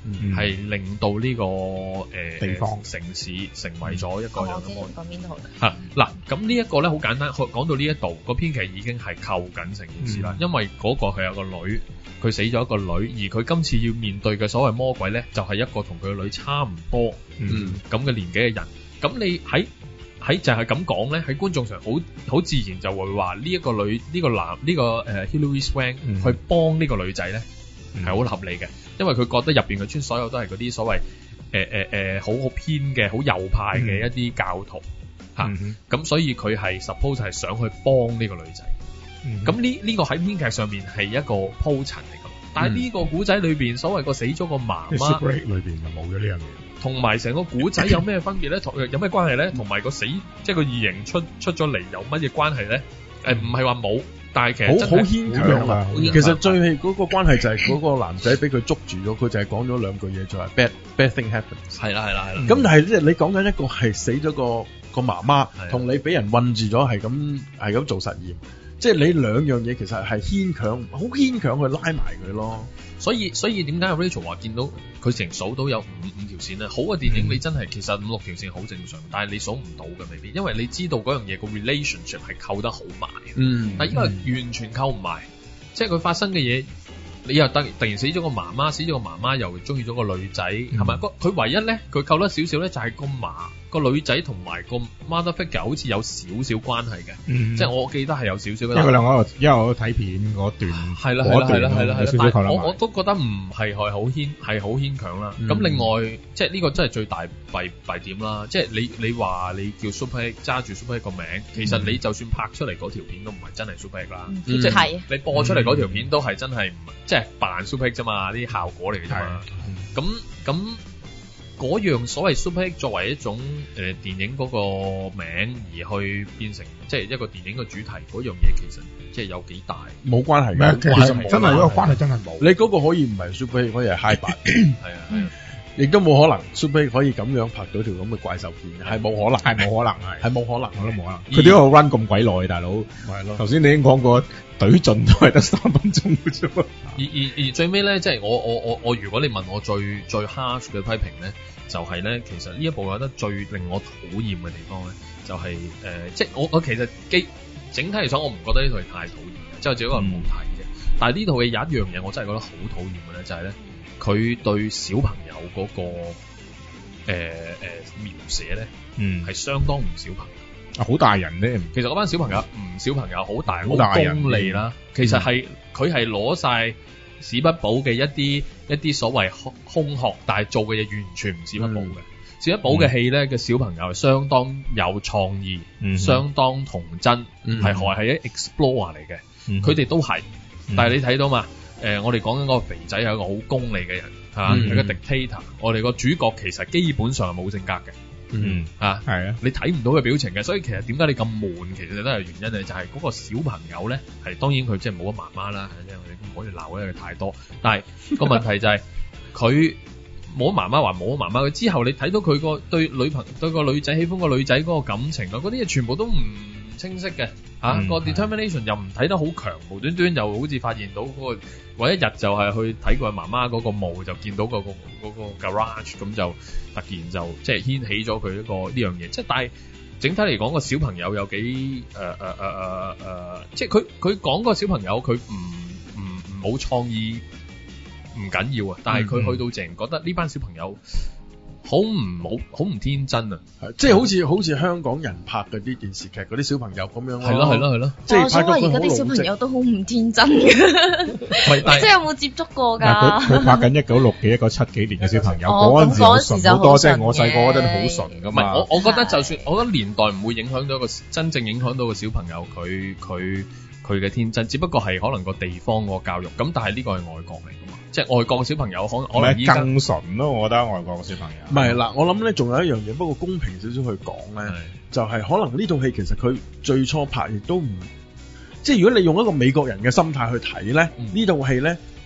S3: 係令到呢個
S1: 地方
S3: 城市成為咗一個有咁嘅
S2: 講邊度
S3: 嚇嗱，咁呢一個咧好簡單，講到呢一度個編劇已經係扣緊成件事啦，因為嗰個佢有個女，佢死咗一個女，而佢今次要面對嘅所謂魔鬼咧，就係一個同佢個女差唔多咁嘅年紀嘅人，咁你喺就係咁講咧，喺觀眾上好自然就會話呢一個女呢個男呢個Hilary Swank 去幫呢個女仔咧係好合理嘅，因為佢覺得入邊嘅村所有都係嗰啲所謂好偏嘅好右派嘅一啲教徒嚇，咁所以佢係 suppose 係想去幫呢個女仔，咁呢個喺編劇上面係一個鋪陳嚟㗎，但係呢個古仔裏邊所謂個死咗個媽媽
S1: 裏邊就冇咗呢樣嘢。
S3: 同埋成個古仔有咩分別咧？有咩關係咧？同埋個死即係個異形出咗嚟有乜嘢關係咧？唔係話冇，但係其實
S4: 好牽強啊！其實最係嗰個關係就係嗰個男仔俾佢捉住咗，佢就係講咗兩句嘢，就係 bad thing happens。
S3: 係啦。
S4: 咁但係即係你講緊一個係死咗個媽媽，同你俾人困住咗係咁做實驗，即係你兩樣嘢其實係牽強，好牽強去拉埋佢咯。
S3: 所以點解 Rachel 話見到佢成數到有五條線咧？好嘅電影你真係其實5-6條線好正常，但係你數唔到嘅未必，因為你知道嗰樣嘢個 relationship 係扣得好埋。但係因為完全扣唔埋，即係佢發生嘅嘢，你又突然死咗個媽媽，又中意咗個女仔，係咪？佢唯一咧，佢扣得少少咧，就係個女仔同埋個 mother figure 好似有少少關係嘅，即係我記得係有少少。因為佢兩個因為我睇片嗰段係啦，我都覺得唔係好牽強啦。咁另外即係呢個真係最大弊點啦，即係你話你叫 Super Hit 揸住 Super Hit 個名，其實你就算拍出嚟嗰條片都唔係真係 Super Hit 啦，即係你播出嚟嗰條片都係真係即係扮 Super Hit 啫嘛，啲效果嚟嘅啫嘛。咁嗰樣所謂 Super Hit 作為一種電影嗰個名而去變成即係一個電影嘅主題，嗰樣嘢其實即係有幾大
S4: 冇關係嘅，
S1: 其實真係嗰個關係真係冇。
S4: 你嗰個可以唔係 Super Hit，可以係 High 版，係啊。亦都冇可能 Super Hit 可以咁樣拍到條咁嘅怪獸片，係冇可能，係冇可能，我都冇可能。佢點解要 run 咁鬼耐，大佬？係咯。頭先你已經講過，懟盡都係得3分鐘嘅啫。
S3: 而最尾咧，即係我如果你問我最 harsh 嘅批評咧，就係咧，其實呢一部我覺得最令我討厭嘅地方咧，就係即係我其實整體嚟講，我唔覺得呢套係太討厭嘅，即係只不過冇睇嘅。但係呢套嘢有一樣嘢，我真係覺得好討厭嘅咧，就係咧。佢對小朋友嗰個描寫咧，係相當唔小朋友，好大人咧。其實嗰班小朋友唔小朋友，好大功利啦。其實係佢係攞晒史匹堡嘅一啲所謂空殼，但係做嘅嘢完全唔史匹堡嘅。史匹堡嘅戲咧嘅小朋友係相當有創意，相當童真，係一 explorer 嚟嘅。佢哋都係，但係你睇到嘛？我哋講緊嗰個肥仔係一個好功利嘅人，係個 dictator。我哋個主角其實基本上係冇性格嘅，係啊，你睇唔到佢表情嘅。所以其實點解你咁悶？其實都係原因就係嗰個小朋友咧，係當然佢即係冇咗媽媽啦，即係我哋唔可以鬧佢太多。但係個問題就係佢冇咗媽媽，話冇咗媽媽。佢之後你睇到佢對個女仔喜歡個女仔嗰個感情啊，嗰啲嘢全部都唔清晰嘅。個 determination 又唔睇得好強，無端端又好似發現到嗰個，我一日就係去睇過媽媽嗰個墓，就見到嗰個 garage，咁就突然就即係掀起咗佢一個呢樣嘢。即係但係整體嚟講，個小朋友有幾即係佢講個小朋友佢唔冇創意唔緊要啊，但係佢去到淨覺得呢班小朋友好唔天真啊！
S4: 即係好似香港人拍嗰啲電視劇嗰啲小朋友咁樣咯。
S3: 係咯。
S4: 即係拍到佢
S2: 而家啲小朋友都好唔天真嘅。即係有冇接觸過㗎？
S1: 佢拍緊1960幾1970幾年嘅小朋友，嗰陣時純好多，即係我細個嗰陣好純㗎嘛。
S3: 唔係我覺得就算我覺得年代唔會影響到真正影響到個小朋友佢嘅天真，只不過係可能個地方個教育咁，但係呢個係外國嚟㗎嘛。即係外國嘅小朋友可能
S1: 更純咯，我覺得外國嘅小朋友。
S4: 唔係嗱，我諗咧仲有一樣嘢，不過公平少少去講咧，就係可能呢套戲其實佢最初拍亦都唔，即係如果你用一個美國人嘅心態去睇咧，呢套戲咧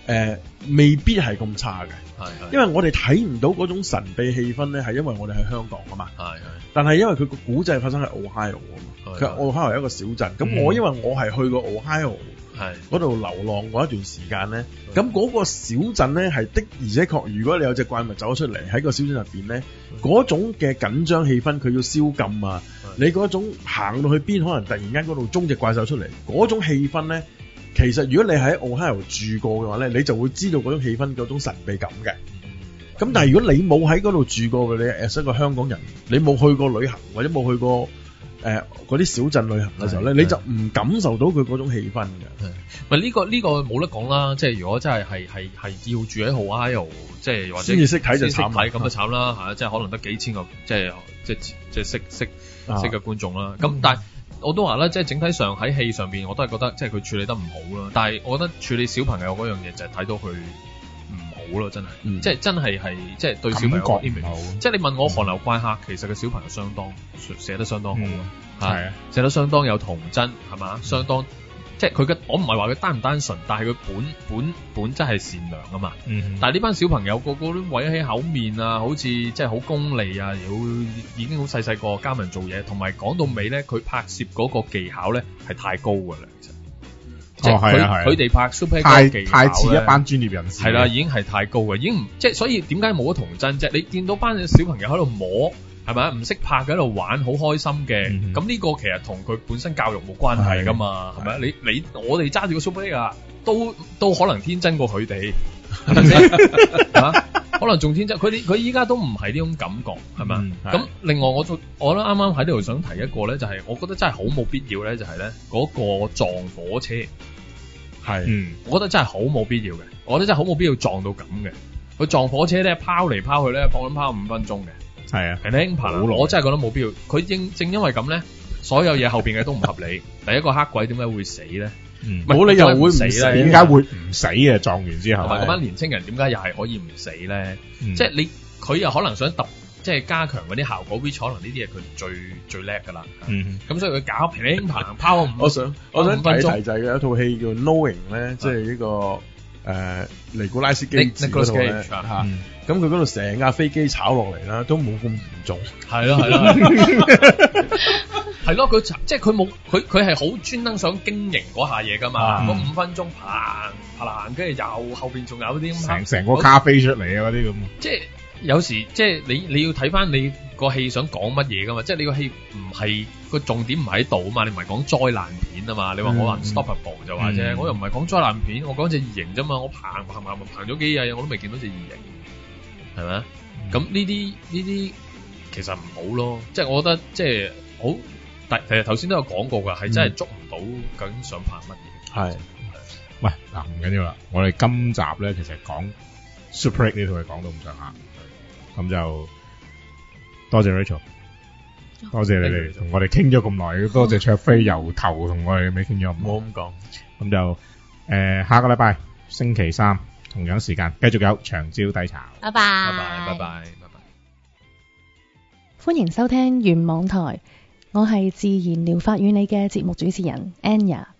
S4: 未必係咁差嘅。
S3: 係
S4: 因為我哋睇唔到嗰種神秘氣氛咧，係因為我哋喺香港啊嘛。
S3: 係
S4: 但係因為佢個古仔發生喺 Ohio 啊嘛，佢 Ohio 係一個小鎮。咁因為我係去過 Ohio 嗰度流浪過一段時間咧，咁嗰個小鎮咧係的而且確，如果你有隻怪物走咗出嚟喺個小鎮入邊咧，嗰種嘅緊張氣氛，佢要宵禁啊，你嗰種行到去邊，可能突然間嗰度衝隻怪獸出嚟，嗰種氣氛咧，其實如果你喺 Ohio 住過嘅話咧，你就會知道嗰種氣氛嗰種神秘感嘅。咁但係如果你冇喺嗰度住過嘅，你係一個香港人，你冇去過旅行或者冇去過嗰啲小鎮旅行嘅時候咧，你就唔感受到佢嗰種氣氛嘅。
S3: 唔係呢個冇得講啦，即係如果真係要住喺 Ohio，即係或者
S4: 先至識睇就慘
S3: 睇咁就慘啦嚇，即係可能得幾千個即係識嘅觀眾啦。咁但係我都話啦，即係整體上喺戲上邊，我都係覺得即係佢處理得唔好啦。但係我覺得處理小朋友嗰樣嘢就係睇到佢唔好咯，真係，即係真係即係對小朋友嘅 image。即係你問我《寒流怪客》，其實個小朋友相當寫得相當好咯，係啊，寫得相當有童真，係嘛，相當。即係佢嘅，我唔係話佢單唔單純，但係佢本質係善良啊嘛。但係呢班小朋友個個都毀起口面啊，好似即係好功利啊，已經好細細個家民做嘢，同埋講到尾咧，佢拍攝嗰個技巧咧係太高㗎啦，其實。即係佢哋拍 Super 嘅技巧
S1: 太似一班專業人士。
S3: 係啦，已經係太高嘅，已經即係所以點解冇咗童真啫？你見到班小朋友喺度摸。係咪唔識拍嘅喺度玩，好開心嘅。咁呢個其實同佢本身教育冇關係噶嘛，係咪？你我哋揸住個 Super 啊，都可能天真過佢哋，係咪先？可能仲天真。佢依家都唔係呢種感覺，係咪？咁另外我覺得啱啱喺呢度想提一個咧，就係我覺得真係好冇必要咧，就係咧嗰個撞火車係，我覺得真係好冇必要嘅。我覺得真係好冇必要撞到咁嘅。佢撞火車咧，拋嚟拋去咧，拋5分鐘嘅。係啊，我真係覺得冇必要。佢正因為咁咧，所有嘢後邊嘅都唔合理。第一個黑鬼點解會死咧？
S4: 冇理由會唔死咧？
S1: 點解會唔死嘅？撞完之後，
S3: 同埋嗰班年青人點解又係可以唔死咧？即係佢又可能想即係加強嗰啲效果，which可能呢啲嘢佢最叻噶啦。咁所以佢搞平拋
S4: 我想提就係有一套戲叫 Knowing 咧，即係呢個尼古拉斯基治嗰度咧嚇，咁佢嗰度成架飛機炒落嚟啦，都冇咁嚴重。
S3: 係咯，係咯，佢即係佢係好專登想經營嗰下嘢噶嘛。嗰5分鐘行，跟住又後邊仲有啲
S1: 成個咖啡出嚟啊嗰啲咁。
S3: 即係有時即係你要睇翻你個戲想講乜嘢噶嘛？即係你個戲唔係個重點唔喺度啊嘛，你唔係講災難片啊嘛。你話我 Unstoppable 就話啫，我又唔係講災難片，我講隻異形啫嘛。我行咗幾日，我都未見到隻異形，係咪？咁呢啲其實唔好咯。即係我覺得即係好，其實頭先都有講過噶，係真係捉唔到究竟想拍乜嘢。係，
S1: 喂嗱唔緊要啦，我哋今集咧其實講 Super 8呢套係講到咁上下。咁就多謝 Rachel，多謝你哋同我哋傾咗咁耐，多謝卓飛由頭同我哋未傾咗咁耐。
S4: 冇咁講，
S1: 咁就下個禮拜星期三同樣時間繼續有長招低茶。
S2: 拜拜。
S5: 歡迎收聽原網台，我係自然療法與你嘅節目主持人 Anya。